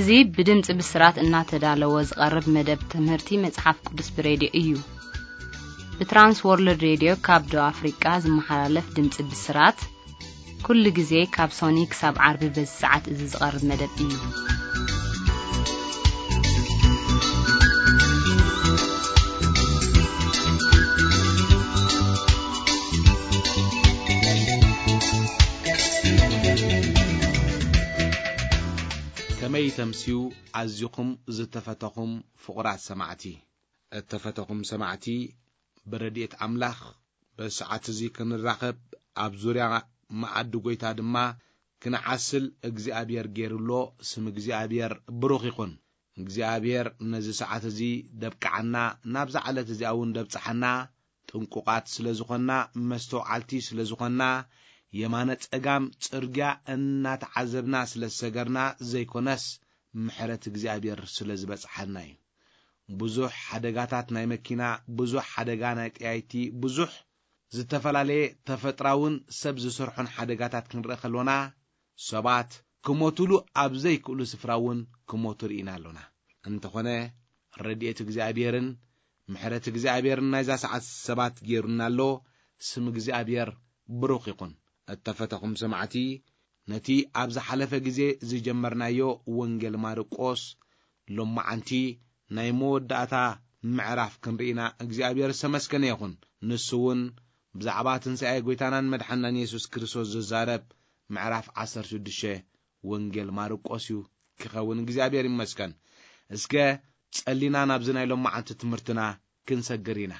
እዙي بدمጽ بسرات እናተዳለወ ዝቀርብ መደብ ትምህርቲ መጽሐፍ ቅዱስ ብሬዲዮ እዩ በትራንስ ወርልድ ሬዲዮ ካብ ዶ አፍሪካ ዝመሓላለፍ ድምጽ ብስራት ኩሉ ጊዜ ካብ ሶኒክ ሳብ ዓርቢ በሰዓት እዚ ዝቀርብ መደብ እዩ كمي تمسيو عزيكم زتفتكم فقرات سمعتي التفتكم سمعتي برديت أملاخ بساعات زي كنراقب أبزوريا ما عدو قويتا دما كنعسل اجزيابير جيرلو سم اجزيابير بروخ يكون اجزيابير نزي ساعات زي دبك عنا نابز على تزي أون دبصحنا تنقوقات سلزخنا مستوعالتي سلزخنا يمانت أقام ترجع أن تعذبنا سلسجرنا زي كناس محرت اجزيابير سلزبس حناي بزوح حدقاتات ناي مكينا بزوح حدقانا ايتي بزوح زتفلالي تفتراون سبز سرحون حدقاتات كنرخلونا سبات كموتولو أبزي كلو سفراون كموتور إينا لونا انت خونه رديت اجزيابيرن محرت اجزيابيرن نايزا ساعات سبات جيرنا لو سم اجزيابير بروخ يكون التفتكم سمعتي نتي أبز حلفة جزء زي جمرنايو وانجل ماركوس لما عنتي نايمود داتا معرف كنرينا اجزابير سمسكن يكون نسون بزعبات نساي قويتانا مدحنا يسوس كريستوس زارب معرف 16 وانجل ماركوسيو كخون اجزابير مسكن اسكا تصلينا نابزنا لما عنت تمرتنا كنسجرينا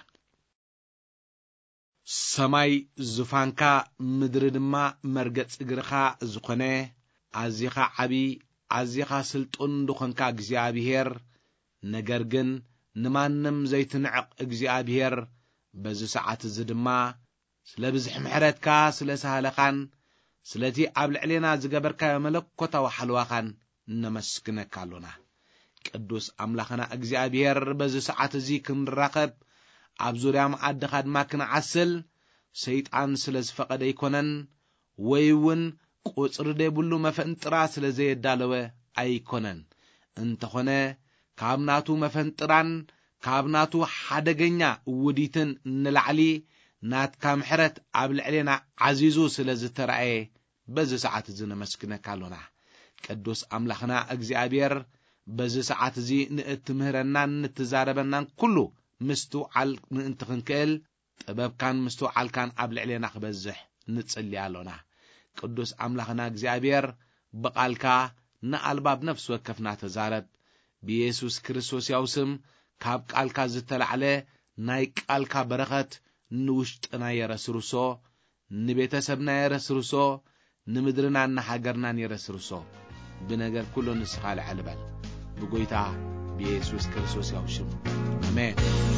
سماي زفانكا مدردما مرقت اقرخا زخنه عزيخا عبي عزيخا سلطن دخنكا اجزيابير نگرگن نمانم زيتنعق اجزيابير بزي ساعات الزدما سلبزح محرتكا سلسهالخان سلتي قبل علينا زقبركا ملكوتا وحلواخان نمسكنك لنا قدوس أملاخنا اجزيابير بزي ساعات زي كنراقب أبزوريا معد خدما كنعسل سيطان سلز فقد يكونن ويون قصر ديبولو مفنطرا سلزي يدالوه أيكونن انت خونه كابناتو مفنطران كابناتو حدقنيا وديتن نلعلي نات كامحرت قبل علينا عزيزو سلز ترعي بزي ساعات زينا مسكنا كالونا قدوس أملاخنا اجزيابير بزي ساعات زي نتمهرنا نتزاربنا كله مستو عال انت خنكل طباب كان مستو عال كان قبل علينا خبزح نتصلي علونا قدوس أملاخنا اجزيابير بقالكا نقلبا بنفس وكفنا تزارب بيسوس كريستوس يوسم كاب قالكا زتلعله ناي قالكا برخت نوشطنا يرسرسو نبيتسبنا يرسرسو نمدرنا نحاجرنا يرسرسو بنجر كله نسخال علبال بقويتا بيسوس كريستوس يوسم آمين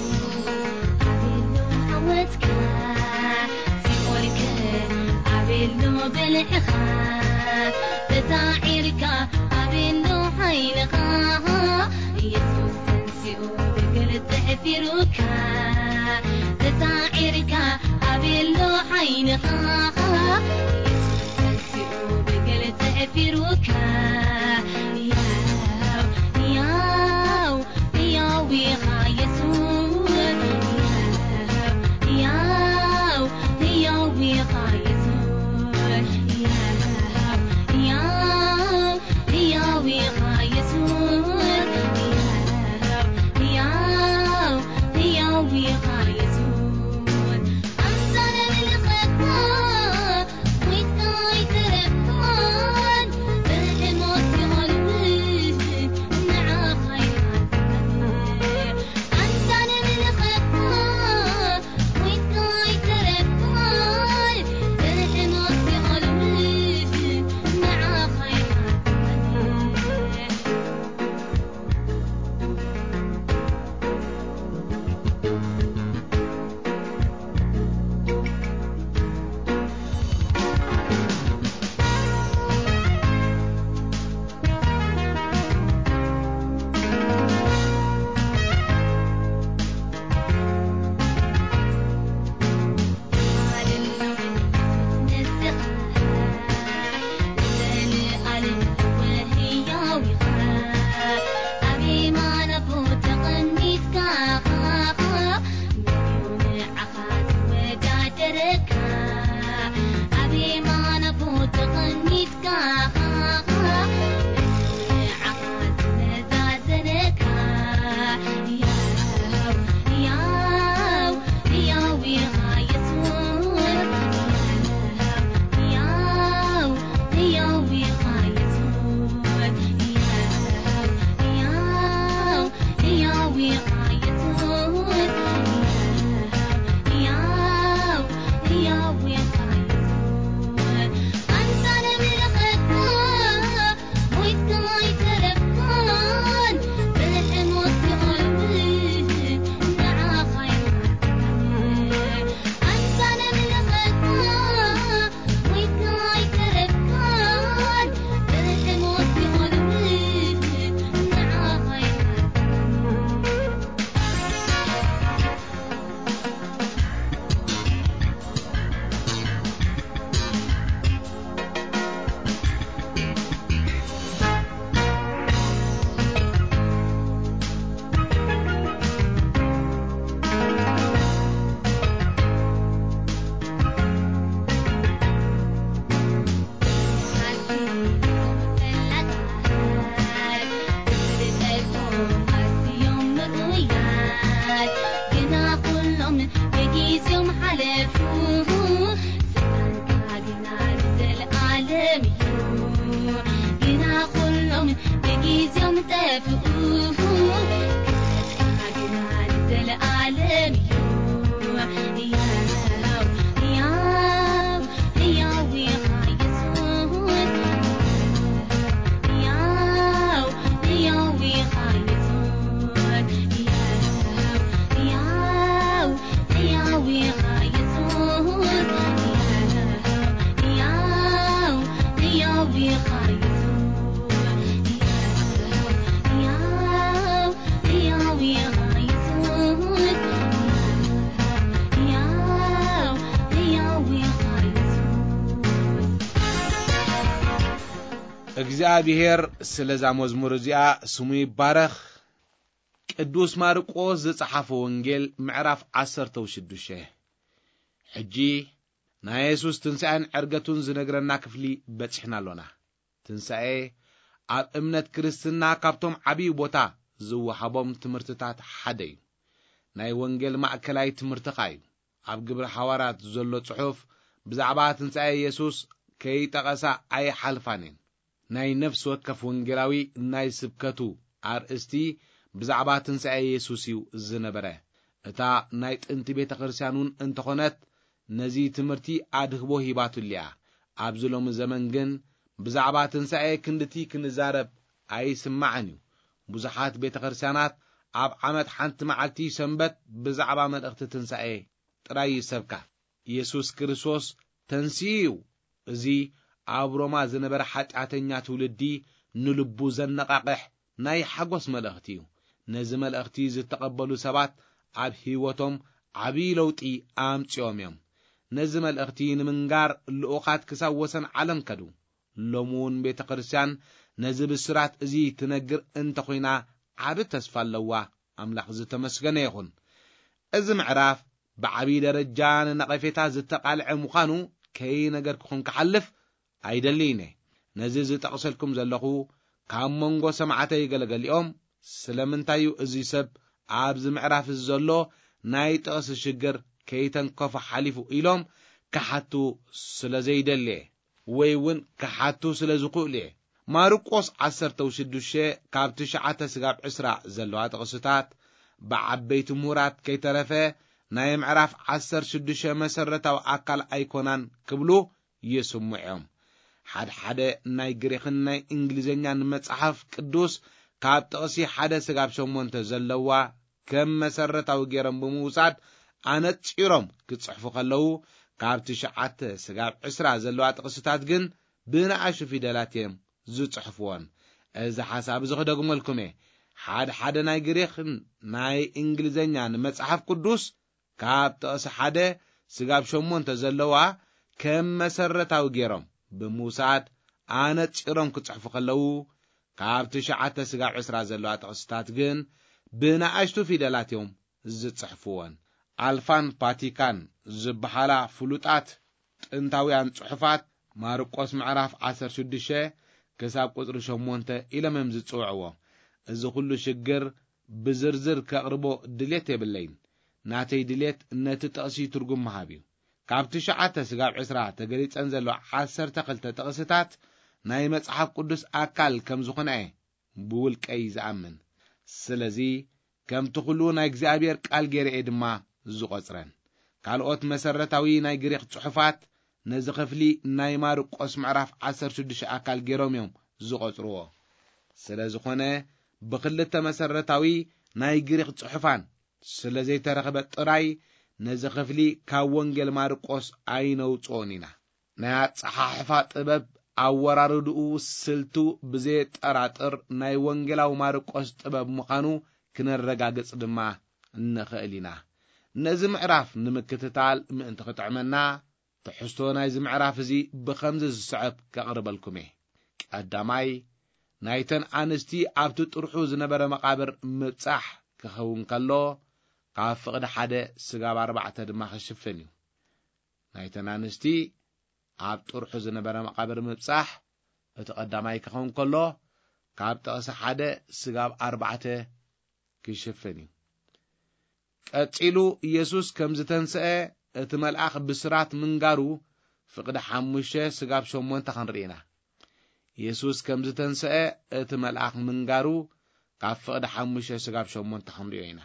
حوتك سيقولك عبيلو بالإخاء بتاعيرك عبيلو حينك يسوس تنسيو بقلت حفيروك بتاعيرك عبيلو حينك يسوس تنسيو بقلت حفيروك እግዚአብሔር ስለዛ መዝሙር እዚኣ ስሙ ይባረኽ። ቅዱስ ማርቆስ ዝጸሓፈ ወንጌል ምዕራፍ 16 ሕጂ ናይ ኢየሱስ ትንሣኤን ዕርገቱን ዝነግረና ክፍሊ በጽሕና ኣሎና። ትንሣኤ ኣብ እምነት ክርስትና ካብቶም ዓብይ ቦታ ዝወሃቦም ትምህርትታት ሓደ እዩ። ናይ ወንጌል ማእከላይ ትምህርቲ እዩ። ኣብ ግብረ ሐዋርያት ዘሎ ጽሑፍ ብዛዕባ ትንሣኤ ኢየሱስ ከይጠቐሳ ኣይሓልፋንን። ናይ ነፍስ ወከፍ ወንጌላዊ ናይ ስብከቱ ኣርእስቲ ብዛዕባ ትንሣኤ ኢየሱስ እዩ ዝነበረ። እታ ናይ ጥንቲ ቤተ ክርስቲያኑን እንተኾነት ነዚ ትምህርቲ ኣድህቦ ሂባቱልያ። ኣብ ዝሎሚ ዘመን ግን ብዛዕባ ትንሣኤ ክንድቲ ክንዛረብ ኣይስማዕን እዩ። ብዙሓት ቤተ ክርስቲያናት ኣብ ዓመት ሓንቲ መዓልቲ ሰንበት ብዛዕባ መልእኽቲ ትንሣኤ ጥራይ ይሰብካ። ኢየሱስ ክርስቶስ ተንሲኡ እዚ ኣብ ሮማ ዝነበረ ኃጢአተኛ ትውልዲ ንልቡ ዘነቃቅሕ ናይ ሓጎስ መልእኽቲ እዩ። ነዚ መልእኽቲ ዝተቐበሉ ሰባት ኣብ ሕይወቶም ዓብይ ለውጢ ኣምጽኦም እዮም። ነዚ መልእኽቲ ንምንጋር ልኡኻት ክሳብ ወሰን ዓለም ከዱ። ሎሙን ቤተ ክርስቲያን ነዚ ብስራት እዚ ትነግር እንተኾይና ዓብ ተስፋ ኣለዋ። ኣምላኽ ዝተመስገነ ይኹን። እዚ ምዕራፍ ብዓብይ ደረጃ ንነቐፌታ ዝተቃልዐ ምዃኑ ከይነገር ክኾን ክሓልፍ ኣይደሊነ። ነዚ ዝጠቕሰልኩም ዘለኹ ካብ መንጎ ሰማዕተይ ገለገሊኦም ስለምንታዩ እዚ ሰብ ኣብዚ ምዕራፍ ዘሎ ናይ ጥቕሲ ሽግር ከይተንከፈ ሓሊፉ ኢሎም ክሓቱ ስለ ዘይደልየ ወይ እውን ክሓቱ ስለ ዝኽእሉ እየ። ማርቆስ 16 ካብ 9 ስጋብ 20 ዘለዋ ጥቕስታት ብዓበይቲ ምሁራት ከይተረፈ ናይ ምዕራፍ 16 መሰረታዊ ኣካል ኣይኮናን ክብሉ ይስምዖም። ሓደ ናይ ግሪክን ናይ እንግሊዝኛን መጽሓፍ ቅዱስ ካብ ጥቕሲ 1 ስጋብ 8 ዘለዋ ከም መሰረታዊ ገይሮም ብምውሳድ ኣነጺሮም ክጽሕፉ ከለዉ ካብ 9 ስጋብ 20 ዘለዋ ጥቕስታት ግን ብንኣሽቱ ፊደላት እዮም ዝጽሕፍዎን። እዚ ሓሳብ ዝኽደግመልኩም ሓደ ናይ ግሪክን ናይ እንግሊዝኛን መጽሓፍ ቅዱስ ካብ ጥቕሲ 1 ስጋብ 8 ዘለዋ ከም መሰረታዊ ገይሮም ብምውሳድ ኣነጺሮም ክጽሕፉ ከለዉ ካብ 9 ስጋብ 20 ዘለዋ ጥቕስታት ግን ብንኣሽቱ ፊደላት እዮም ዝጽሕፍዎን። ኣልፋን ፓቲካን ዝበሃላ ፍሉጣት ጥንታውያን ጽሑፋት ማርቆስ ምዕራፍ 16 ክሳብ ቁጥሪ 8 ኢሎም እዮም ዝጽውዕዎ። እዚ ኩሉ ሽግር ብዝርዝር ከቕርቦ ድሌት የብለይን። ናተይ ድሌት ነቲ ጥቕሲ ትርጉም መሃብ እዩ። ካብ 9 ስጋብ 20 ተገሊጸን ዘሎ 12 ጥቕስታት ናይ መጽሓፍ ቅዱስ ኣካል ከም ዝኾነ ብውልቀይ ዝኣምን። ስለዚ ከምቲ ኩሉ ናይ እግዚአብሔር ቃል ገይረ ድማ ዝቆጽረን። ካልኦት መሰረታዊ ናይ ግሪክ ጽሑፋት ነዚ ክፍሊ ናይ ማርቆስ ምዕራፍ 16 ኣካል ገይሮም እዮም ዝቆጽርዎ። ስለ ዝኾነ ብክልተ መሰረታዊ ናይ ግሪክ ጽሑፋን ስለ ዘይተረኸበ ጥራይ ነዚ ክፍሊ ካብ ወንጌል ማርቆስ ኣይነውጽኦን ኢና። ናይ ኣጸሓሕፋ ጥበብ ኣወራርድኡ ስልቱ ብዘይጠራጥር ናይ ወንጌላዊ ማርቆስ ጥበብ ምዃኑ ክነረጋግጽ ድማ እንኽእል ኢና። ነዚ ምዕራፍ ንምክትታል ምእንቲ ክጥዕመና ትሕዝቶ ናይዚ ምዕራፍ እዚ ብኸምዚ ዝስዕብ ከቕርበልኩም እየ። ቀዳማይ ናይተን ኣንስቲ ኣብቲ ጥርሑ ዝነበረ መቃብር ምብጻሕ ክኸውን ከሎ ካብ ፍቕዲ 1 ስጋብ 4 ድማ ክሽፍን እዩ። ናይተን ኣንስቲ ኣብ ጥርሑ ዝነበረ መቃብር ምብጻሕ እቲ ቀዳማይ ክኸውን ከሎ ካብ ጥቕሲ 1 ስጋብ 4 ክሽፍን እዩ። ቀጺሉ ኢየሱስ ከም ዝተንስአ እቲ መልኣኽ ብስራት ምንጋሩ ፍቕዲ 5 ስጋብ 8 ክንርኢና። ኢየሱስ ከም ዝተንስአ እቲ መልኣኽ ምንጋሩ ካብ ፍቕዲ 5 ስጋብ 8 ክንርዮ ኢና።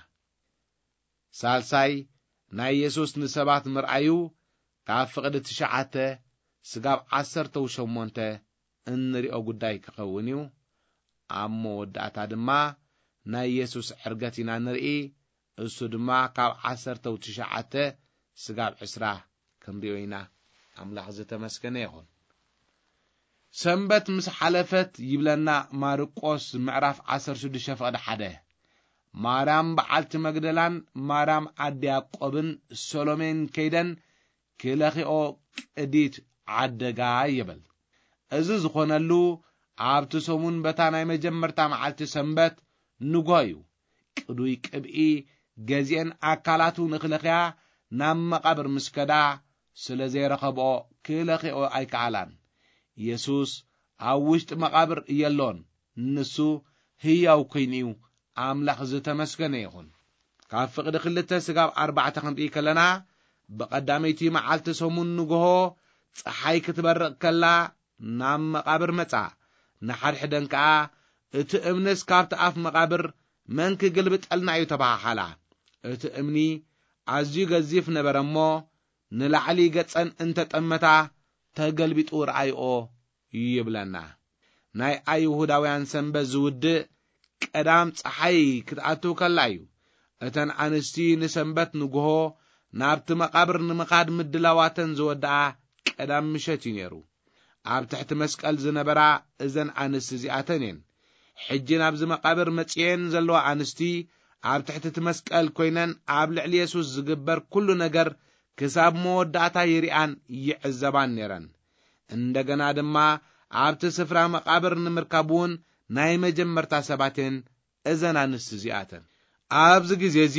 ሳልሳይ ናይ ኢየሱስ ንሰባት ምርኣዩ ካብ ፍቕዲ 9 ስጋብ 18 እንሪኦ ጉዳይ ክኸውን እዩ። ኣብ መወዳእታ ድማ ናይ ኢየሱስ ዕርገት ኢና ንርኢ። እሱ ድማ ካብ 19 ስጋብ 20 ክንርዮ ኢና። ኣምላኽ ዝተመስገነ ይኹን። ሰንበት ምስ ሓለፈት ይብለና ማርቆስ ምዕራፍ 16 ፍቕዲ 1 ማርያም በዓልቲ መግደላን ማርያም ኣዲ ያዕቆብን ሰሎሜን ከይደን ክለኺኦ ቅዲት ዓደጋ ይብል። እዚ ዝኾነሉ ኣብቲ ሰሙን በታናይ መጀመርታ መዓልቲ ሰንበት ንጎዩ ቅዱይ ቅብኢ ገዚአን ኣካላቱ ንኽለኽያ ናብ መቃብር ምስከዳ ስለ ዘይረኸብኦ ክለኽኦ ኣይከኣላን። ኢየሱስ ኣብ ውሽጢ መቃብር እየሎን ንሱ ህያው ኮይኑ ኣምላኽ ዝተመስገነ ይኹን። ካብ ፍቕዲ 2 ስጋብ 4 ክንርኢ ከለና በቀዳመይቲ መዓልቲ ሰሙን ንግሆ ፀሓይ ክትበርቕ ከላ ናብ መቃብር መጻ ንሓድሕደን ከዓ እቲ እምንስ ካብቲ ኣፍ መቃብር መንኪ ግልብጠልና እዩ ተባሃሓላ። እቲ እምኒ ኣዝዩ ገዚፍ ነበረ እሞ ንላዕሊ ገጸን እንተጠመታ ተገልቢጡ ረኣይኦ ይብለና። ናይ ኣይሁዳውያን ሰንበት ዝውድእ ቀዳም ፀሓይ ክትኣቱ ከላ እዩ እተን ኣንስቲ ንሰንበት ንግሆ ናብቲ መቃብር ንምኻድ ምድላዋተን ዝወድኣ ቀዳም ምሸት እዩ ነይሩ። ኣብ ትሕቲ መስቀል ዝነበራ እዘን ኣንስቲ እዚኣተን እየን። ሕጂ ናብዚ መቃብር መጽየን ዘለዋ ኣንስቲ ኣብ ትሕቲ እቲ መስቀል ኮይነን ኣብ ልዕሊ ኢየሱስ ዝግበር ኩሉ ነገር ክሳብ መወዳእታ ይሪአን ይዕዘባን ነይረን። እንደገና ድማ ኣብቲ ስፍራ መቃብር ንምርካብ እውን ናይ መጀመርታ ሰባትን እዘን ኣንስቲ እዚኣተን። ኣብዚ ግዜ እዚ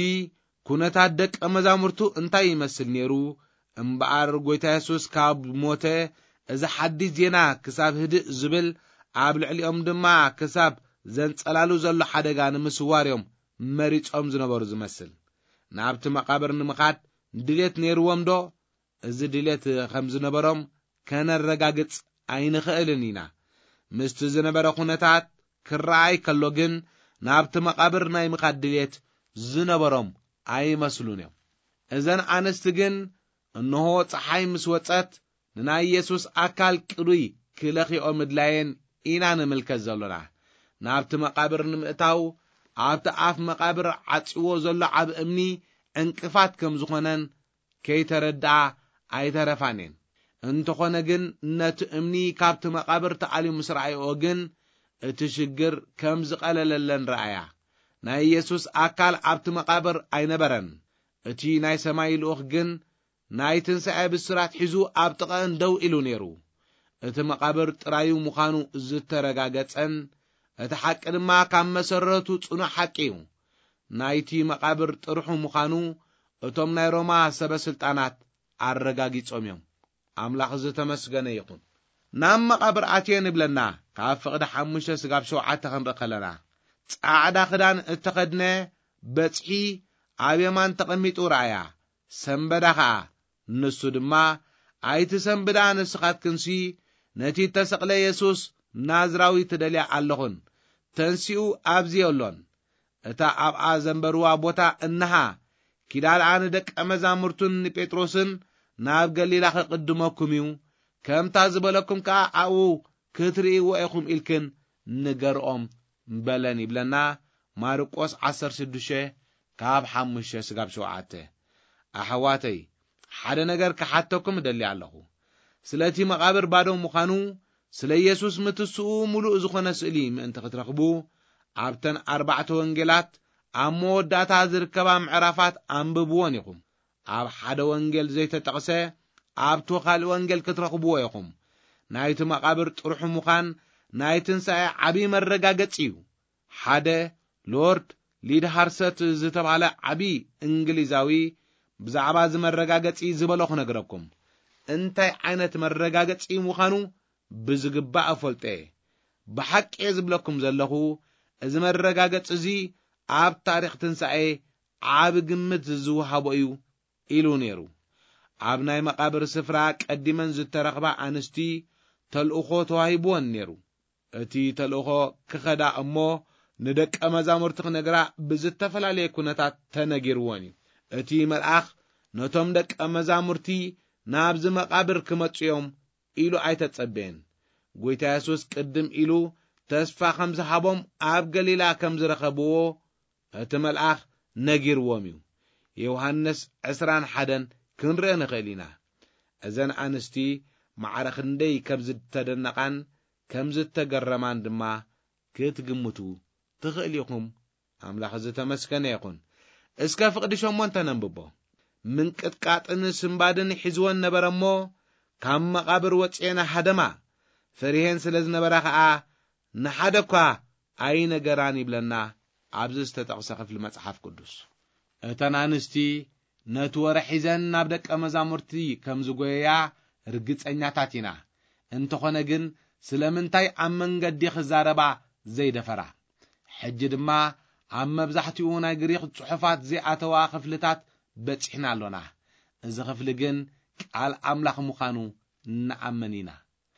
ኩነታት ደቀ መዛሙርቱ እንታይ ይመስል ነይሩ? እምበኣር ጎይታ ኢየሱስ ካብ ሞተ እዚ ሓዲስ ዜና ክሳብ ህድእ ዝብል ኣብ ልዕሊኦም ድማ ክሳብ ዘንጸላሉ ዘሎ ሓደጋ ንምስዋርዮም መሪጾም ዝነበሩ ዝመስል። ናብቲ መቃብር ንምኻድ ድሌት ነይርዎም ዶ? እዚ ድሌት ከም ዝነበሮም ከነረጋግጽ ኣይንኽእልን ኢና። ምስቲ ዝነበረ ኩነታት ክረኣይ ከሎ ግን ናብቲ መቃብር ናይ ምኻድ ድሌት ዝነበሮም ኣይመስሉን እዮም። እዘን ኣንስቲ ግን እንሆ ፀሓይ ምስ ወጸት ንናይ ኢየሱስ ኣካል ቅዱይ ክለኽኦ ምድላየን ኢና ንምልከት ዘሎና። ናብቲ መቃብር ንምእታው ኣብቲ ኣፍ መቃብር ዓፂዎ ዘሎ ዓብ እምኒ ዕንቅፋት ከም ዝኾነን ከይተረድኣ ኣይተረፋንን። እንተኾነ ግን ነቲ እምኒ ካብቲ መቃብር ተኣልዩ ምስ ረኣይኦ ግን እቲ ሽግር ከም ዝቐለለለን ረኣያ። ናይ ኢየሱስ ኣካል ኣብቲ መቃብር ኣይነበረን። እቲ ናይ ሰማይ ልኡኽ ግን ናይ ትንሣኤ ብስራት ሒዙ ኣብ ጥቐን ደው ኢሉ ነይሩ። እቲ መቃብር ጥራዩ ምዃኑ ዝተረጋገጸን እቲ ሓቂ ድማ ካብ መሰረቱ ጽኑዕ ሓቂ እዩ። ናይቲ መቃብር ጥርሑ ምዃኑ እቶም ናይ ሮማ ሰበስልጣናት ኣረጋጊጾም እዮም። ኣምላኽ ዝተመስገነ ይኹን። ናብ መቃብር ኣትየን ይብለና ካብ ፍቕዲ 5 ስጋብ 7 ክንርኢ ከለና ጻዕዳ ክዳን እተኸድነ በጽሒ ኣብ የማን ተቐሚጡ ረኣያ። ሰንበዳ ከዓ ንሱ ድማ ኣይቲ ሰንበዳ ንስኻትክንሲ ነቲ ተሰቕለ ኢየሱስ ናዝራዊ ትደልያ ኣለኹን ተንሲኡ ኣብዚ የሎን እታ ኣብኣ ዘንበርዋ ቦታ እንሃ ኪዳልኣ ንደቀ መዛሙርቱን ንጴጥሮስን ናብ ገሊላ ክቅድመኩም እዩ ከምታ ዝበለኩም ከዓ ኣብኡ ክትርእይዎ ኢኹም ኢልክን ንገርኦም በለን ይብለና። ማርቆስ 16 ካብ 5 ስጋብ 7 ኣሕዋተይ ሓደ ነገር ክሓተኩም ደሊ ኣለኹ። ስለቲ መቃብር ባዶ ምዃኑ ስለ ኢየሱስ ምትስኡ ሙሉእ ዝኾነ ስእሊ ምእንቲ ክትረኽቡ ኣብተን 4 ወንጌላት ኣብ መወዳእታ ዝርከባ ምዕራፋት አንብብዎን ኢኹም። ኣብ ሓደ ወንጌል ዘይተጠቕሰ ኣብቲ ካልእ ወንጌል ክትረኽብዎ ኢኹም። ናይቲ መቃብር ጥርሑ ምዃን ናይ ትንሣኤ ዓብዪ መረጋገፂ እዩ። ሓደ ሎርድ ሊድሃርሰት ዝተባሃለ ዓብዪ እንግሊዛዊ ብዛዕባ ዝመረጋገፂ ዝበሎ ክነግረኩም። እንታይ ዓይነት መረጋገፂ ምዃኑ ብዝግባእ እፈልጠ። ብሓቂ ዝብለኩም ዘለኹ እዚ መረጋገፂ እዚ ኣብ ታሪኽ ትንሣኤ ዓብ ግምት ዝውሃቦ እዩ ኢሉ ነይሩ። ኣብ ናይ መቃብር ስፍራ ቀዲመን ዝተረኽባ ኣንስቲ ተልእኾ ተዋሂብዎን ነይሩ። እቲ ተልእኾ ክኸዳ እሞ ንደቀ መዛሙርቲ ክነግራ ብዝተፈላለየ ኩነታት ተነጊርዎን እዩ። እቲ መልኣኽ ነቶም ደቀ መዛሙርቲ ናብዚ መቃብር ክመጽኦም ኢሉ ኣይተጸበየን። ጎይታ ኢየሱስ ቅድም ኢሉ ተስፋ ከም ዝሃቦም ኣብ ገሊላ ከም ዝረኸብዎ እቲ መልኣኽ ነጊርዎም እዩ። ዮሐንስ 21 ክንርአ ንኽእል ኢና። እዘን ኣንስቲ ማዕረ ክንደይ ከም ዝተደነቓን ከም ዝተገረማን ድማ ክትግምቱ ትኽእል ኢኹም። ኣምላኽ ዝተመስገነ ይኹን። እስከ ፍቕዲ 8 ነንብቦ። ምንቅጥቃጥን ስምባድን ሒዝወን ነበረ እሞ ካብ መቃብር ወፅአን ሃደማ ፈሪሄን ስለ ዝነበራ ከዓ نحدكا أي نجران يبلنا عبزست تقصخ في المصحف قدس أتنانستي نتور حزن نابدك أمزامرتي كم زقويا رجت أنياتاتنا انتخونا جن سلمنتاي أمن قدي خزاربا زي دفرا حجد ما عم بزحتيونا قريق صحفات زي أتوا خفلتات بتحنا لنا إذا خفلجن على أملاخ مخانو نأمنينا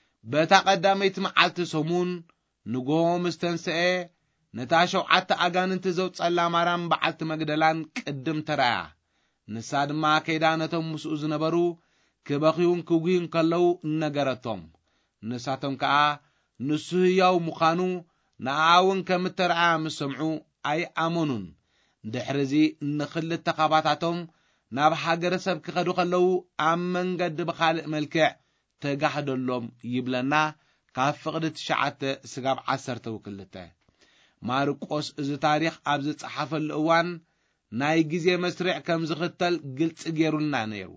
بتقدمت معلت سمون نقوم استنسئ نتاشو عتا أغان انتزوت صلى مرام بعلت مقدلان قدم ترايا نساد ما كيدانتهم مسؤوز نبرو كبخيون كوغين كلو نقرتهم نساتهم كا نسوهيو مخانو نعاون كمترعا مسمعو أي أمونون دحرزي نخل التقاباتاتهم ناب حاجر سب كخدو خلو أمن قد بخالق ملكع تقاحد اللوم يبلنا كافقدت شعات سقاب عسر توكلته مارقوس إذا تاريخ أبزت صحف الأوان ناي جزي مسرع كم زختل قلت جيرولنا نيرو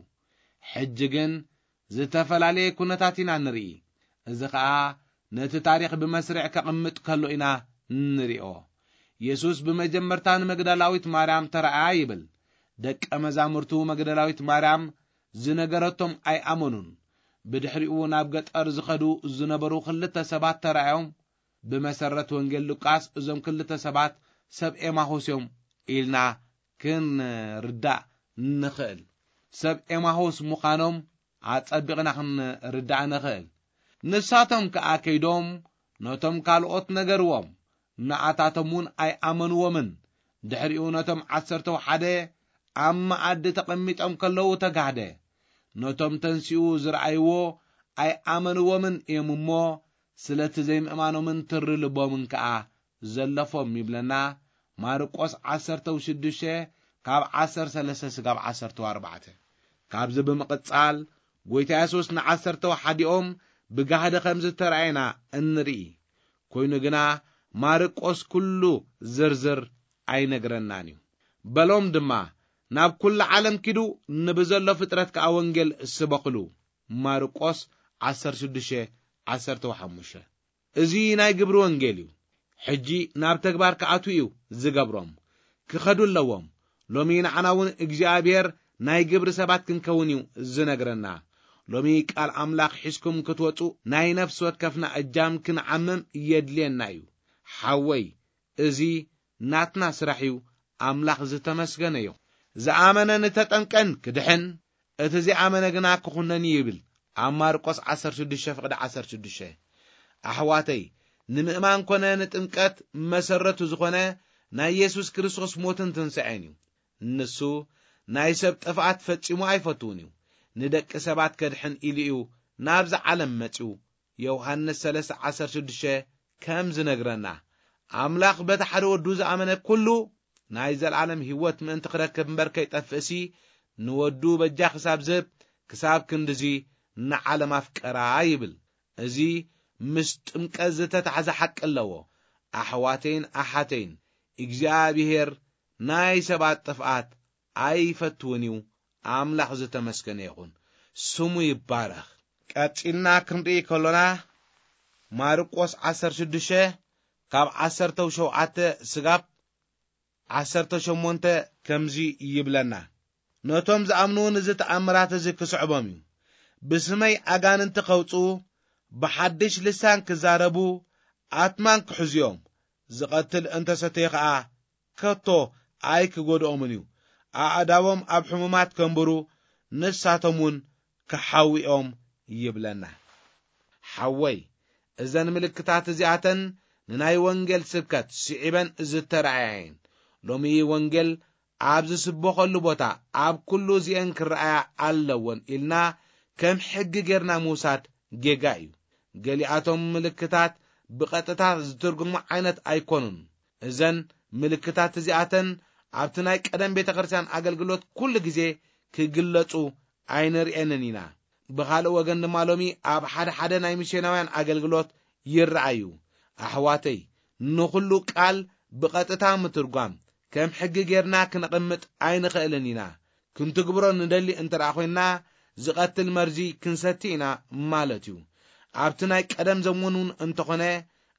حججن زتفل عليه كنتاتنا نري إذا قا نت تاريخ بمسرع كقمت كلو إنا نريو يسوس بمجمرتان مقدلاويت ماريام ترعى يبل دك أمزامرتو مقدلاويت ماريام زنقرتهم أي أمنون بدحريقو نابقت أرزخدو زنبرو خلتا سبات ترعيهم بمسرة وانجل لقاس ازم كلتا سبات سب إماهوس يوم إلنا كن رداء نخل سب إماهوس مخانم عتصبقنا خن رداء نخل نساتهم كأكيدوم نوتم كالوت نجروم نعتاتمون أي أمن ومن دحريقو نوتم عسرتو حده أما عد تقميتهم كلو تقعده نوتم تنسيو زرعيو أي أمن ومن إممو سلت زي مأمانو من تر لبومن كأ زلفهم يبلنا مارقوس 16 كاب 13 كاب 14 كاب زب مقصال ጎይታ ኢየሱስ ንዓሰርተ ወሓዲኦም ብጋህደ ከምዝ ተራእየና እንርኢ ኮይኑ ግና ማርቆስ ኩሉ ዝርዝር ኣይነግረናን እዩ በሎም ድማ ናብ ኩሉ ዓለም ኪዱ ንብዘሎ ፍጥረት ከ ወንጌል ስበኽሉ ማርቆስ 16:15 እዚ ናይ ግብር ወንጌል እዩ ሕጂ ናብ ተግባር ከኣቱ እዩ ዝገብሮም ክኸዱ ኣለዎም ሎሚ ንዓናውን እግዚአብሔር ናይ ግብር ሰባት ክንከውን እዩ ዝነግረና ሎሚ ቃል አምላክ ሒስኩም ክትወጹ ናይ ነፍስ ወከፍና እጃም ክንዓምም የድልየና እዩ ሓወይ እዚ ናትና ስራሕ እዩ አምላክ ዝተመስገነ እዩ ዝኣመነ ንተጠንቀን ክድሕን እቲ ዝኣመነ ግና ክኹነን ይብል ኣብ ማርቆስ 16:16 ኣሕዋተይ ንምእማን ኮነ ንጥምቀት መሰረቱ ዝኾነ ናይ ኢየሱስ ክርስቶስ ሞትን ትንሣኤን እዩ ንሱ ናይ ሰብ ጥፍኣት ፈጺሙ ኣይፈቱን እዩ ንደቂ ሰባት ከድሕን ኢሉ እዩ ናብዚ ዓለም መጺኡ ዮሐንስ 3:16 ከም ዝነግረና አምላክ በቲ ሓደ ወዱ ዝኣመነ ኩሉ ናይ ዘላለም ህይወት ምእንቲ ክረክብ እምበር ከይጠፍእሲ ንወዱ በጃ ክሳብ ዝህብ ክሳብ ክንድዚ ንዓለም ኣፍቀራ ይብል እዚ ምስ ጥምቀት ዝተታሕዘ ሓቂ ኣለዎ ኣሕዋተይን ኣሓተይን እግዚአብሔር ናይ ሰባት ጥፍኣት ኣይፈትውን እዩ አምላክ ዝተመስገነ ይኹን ስሙ ይባረኽ ቀጥልና ክንርኢ ከሎና ማርቆስ 16 ካብ 17 ስጋብ 18 ከምዚ ይብለና ነቶም ዝኣምኑን እዚ ተኣምራት እዚ ክስዕቦም እዩ ብስመይ ኣጋንንት ከውፁ ብሓድሽ ልሳን ክዛረቡ ኣትማን ክሕዝዮም ዝቐትል እንተሰተይ ከዓ ከቶ ኣይ ክጎድኦምን እዩ ኣእዳዎም ኣብ ሕሙማት ከንብሩ ንሳቶምን ክሓዊኦም ይብለና ሓወይ እዘን ምልክታት እዚኣተን ንናይ ወንጌል ስብከት ስዒበን ዝተረኣየን ሎሚ ወንጌል ኣብ ዝስበኸሉ ቦታ ኣብ ኩሉ ዚአን ክረኣያ ኣለወን ኢልና ከም ሕጊ ጌርና ምውሳድ ጌጋ እዩ ገሊኣቶም ምልክታት ብቐጥታ ዝትርጉሙ ዓይነት ኣይኮኑን እዘን ምልክታት እዚኣተን ኣብቲ ናይ ቀደም ቤተክርስትያን ኣገልግሎት ኩሉ ግዜ ክግለጹ ኣይንርኤንን ኢና ብኻልእ ወገን ድማ ሎሚ ኣብ ሓደ ናይ ሚስዮናውያን ኣገልግሎት ይረኣዩ ኣሕዋተይ ንኹሉ ቃል ብቐጥታ ምትርጓም ከም ሕጊ ጌርና ክንቕምጥ ኣይንኽእልን ኢና ክንትግብሮ ንደሊ እንትረኣ ኮይና ዝቐትል መርዚ ክንሰቲ ኢና ማለት እዩ ኣብቲ ናይ ቀደም ዘመኑን እንተኾነ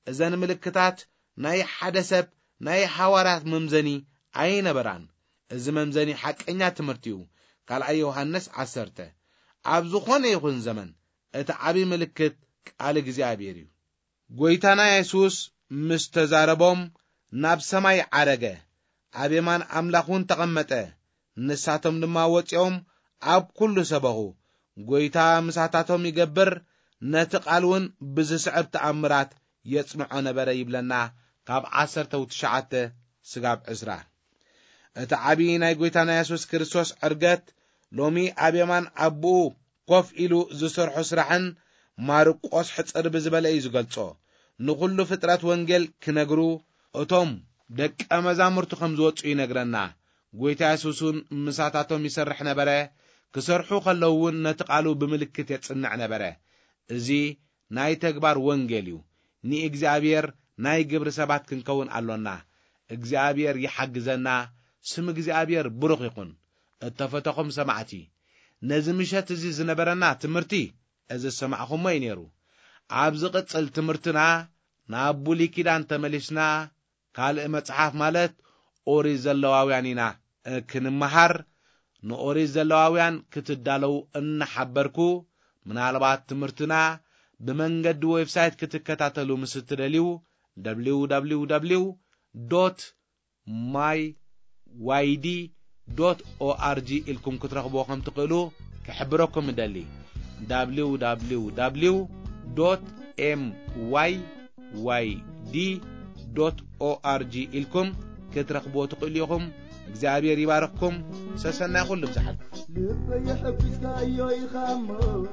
እዘን ምልክታት ናይ ሓደ ሰብ ናይ ሐዋርያት መምዘኒ ኣይነበራን እዚ መምዘኒ ሐቀኛ ትምህርቲ እዩ ካልኣይ ዮሐንስ 10 ኣብ ዝኾነ ይኹን ዘመን እቲ ዓቢ ምልክት ቃል እግዚአብሔር እዩ ጎይታና ኢየሱስ ምስ ተዛረቦም ናብ ሰማይ ዓረገ ኣብ የማን ኣምላኹን ተቐመጠ ንሳቶም ድማ ወፂኦም ኣብ ኩሉ ሰበኹ ጎይታ ምሳታቶም ይገብር ነቲ ቃልውን ብዝስዕብ ተኣምራት የጽንዖ ነበረ ይብለና ካብ 19 ስጋብ 20 እቲ ዓቢ ናይ ጎይታና ኢየሱስ ክርስቶስ ዕርገት ሎሚ ኣብ የማን ኣቦኡ ኮፍ ኢሉ ዝሰርሖ ስራሕን ማርቆስ ሕጽር ብዝበለ እዩ ዝገልጾ ንኹሉ ፍጥረት ወንጌል ክነግሩ እቶም ደቀ መዛሙርቱ ከም ዝወጹ ይነግረና ጎይታ ኢየሱስን ምሳታቶም ይሰርሕ ነበረ ክሰርሑ ከለውን ነቲ ቃሉ ብምልክት የጽንዕ ነበረ እዚ ናይ ተግባር ወንጌል እዩ ንእግዚአብሔር ናይ ግብሪ ሰባት ክንከውን ኣሎና እግዚአብሔር ይሐግዘና ስም እግዚአብሔር ብሩኽ ይኹን እተፈተኹም ሰማዕቲ ነዚ ምሸት እዚ ዝነበረና ትምህርቲ እዚ ሰማዕኹም ወይ ነይሩ ኣብ ዝቕጽል ትምህርትና ናብ ብሉይ ኪዳን ተመሊስና ካልእ መጽሓፍ ማለት ኦሪት ዘለዋውያን ኢና ክንመሃር ንኦሪት ዘለዋውያን ክትዳለው እንሐበርኩ ምናልባት ትምህርትና በመንገድ ዌብሳይት ክትከታተሉ ምስትደልዩ www.myyd.org ኢልኩም ክትረኽብዎ ከም ትኽእሉ ክሕብረኩም ደሊ www.myyd.org ኢልኩም ክትረኽብዎ ትኽእሉ ኢኹም እግዚአብሔር ይባርክኩም ሰሰናይ ሁሉ ብዛሕል ልበይ ሕብስካዮ ይኻሞ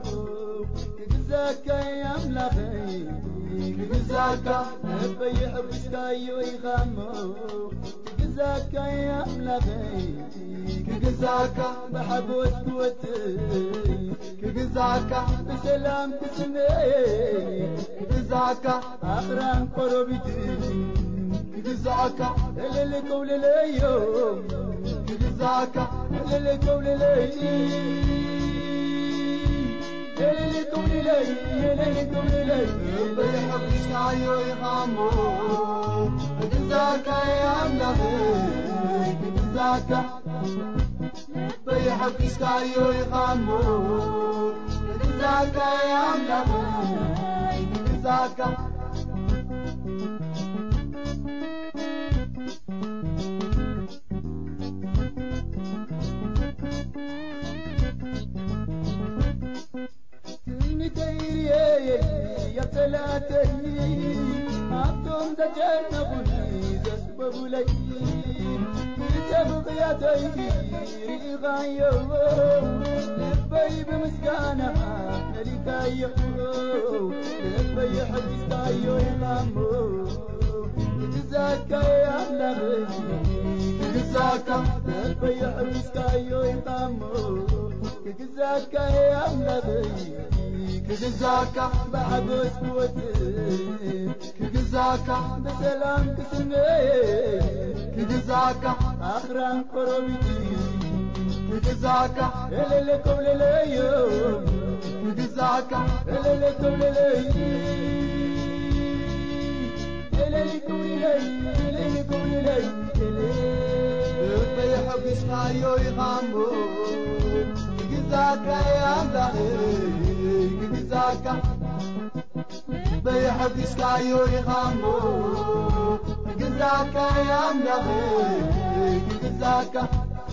ክግዛካ ያምላኸይ ክግዛካ ልበይ ሕብስካዮ ይኻሞ ክግዛካ ያምላኸይ ክግዛካ በሐጎስ ክወትይ ክግዛካ በሰላም ክስነይ ክግዛካ አኽራን ቆሮቢት ክግዛካ ለለለከው ለለዮ كجزاكا للكو للي للكو للي للكو للي بيحب يسعيو يغامو كجزاكا يا أملاخي كجزاكا بيحب يسعيو يغامو كجزاكا يا أملاخي كجزاكا يا ثلاثة عبدهم تجنبني زسبب لي كتب قياتي غايو لبي بمسكانة لكايو لبي حبستايو يغامو كجزاكا يا أملاغي كجزاكا لبي حبستايو يغامو كجزاكا يا أملاغي كجزاكا بعبس كوتي كجزاكا بسلام كسني كجزاكا آخران قربتي كجزاكا للكم لليو كجزاكا للكم للي للكم للي للكم للي بيحب يسمعيو يغامو كجزاكا يا أملاخي كجزاكا بيحب يسكايو يغامو كجزاكا يا أملاخي كجزاكا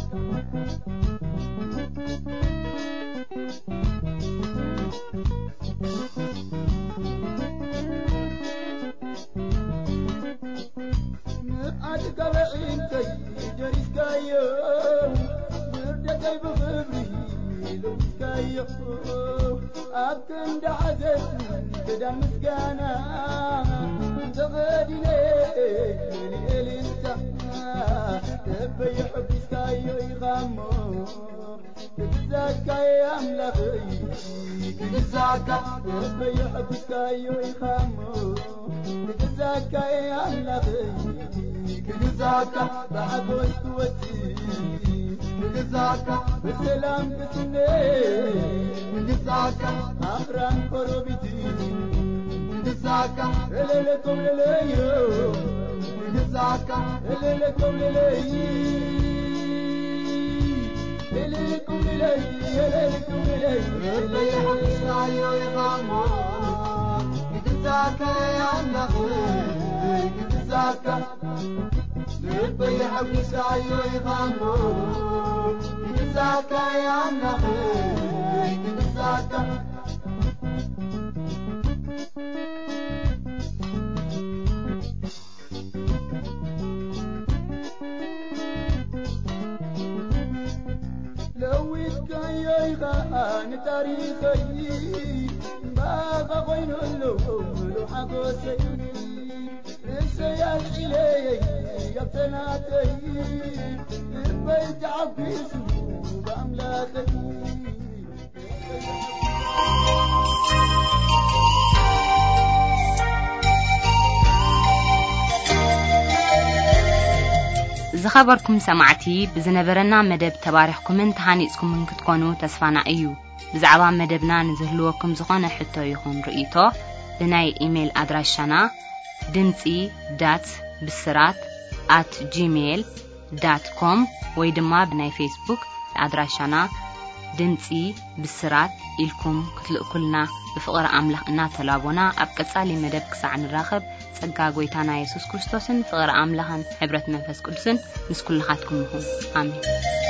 نقعد قبعينتي جريسكايو نردتي بخبري لوسكايو أبكن دعزت كدا مسكانا تغديني ليلي انت تبي حبي سكايو يغامو كجزاكا يا أملاخي كجزاكا تبي حبي سكايو يغامو كجزاكا يا أملاخي كجزاكا بعبوش كوتي كجزاكا بسلام كسني كجزاكا آخران قربتي كجزاكا لكم لليو يجزاك لكم لليو لكم لليو لكم لليو يحبسايو يغامو يجزاك يا نخي يجزاك لبي يحبسايو يغامو يجزاك يا نخي يجزاك لو كاي غان تاريخي باغا وين لو حقوسي السيال إلي يبتناتي البيت عبيسو بأملاكي زخبركم سمعتي بزنبرنا مدب تباريخكم انتحانيسكم من كتكونوا تسفانا ايو بزعبا مدبنا نزهلوكم زخونا حتو يخون رئيتو بناي ايميل ادراشانا dimci.bisrat@gmail.com ويدما بناي فيسبوك ادراشانا دمصي بسرات إلكم كتلقلنا بفقر أملاح إنا تلابونا أبقصالي مدب كساع نراخب صقا قويتانا يسوس كريستوسن فقر أملاحن عبرت منفس قدسن نسكل لخاتكم هم آمين